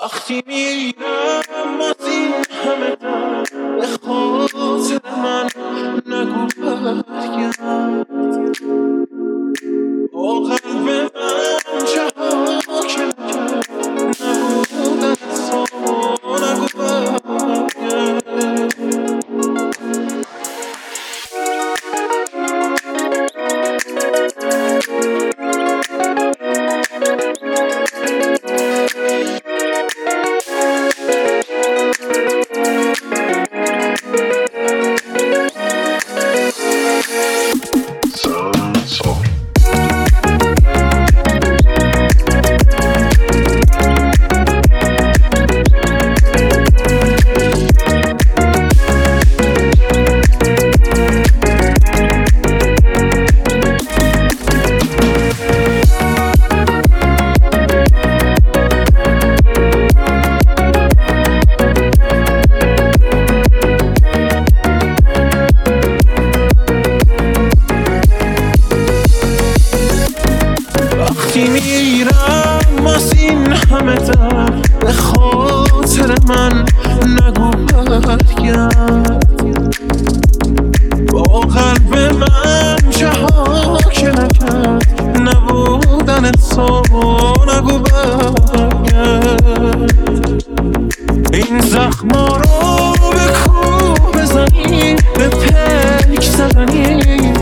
وقتی میرم از این همه در به خاطر من نگو برگرد با قلب من چه ها که نکرد نبودن تو نگو برگرد وقتی میرم از این همه در به خاطر من نگو برگرد با قلب من چه ها که نکرد نبودن تو نگو برگرد این زخما رو به کوه بزنی به پلک زدنی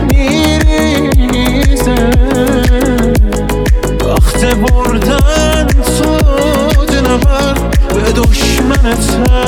میریزه وقت بردن تو دلبر به دشمنت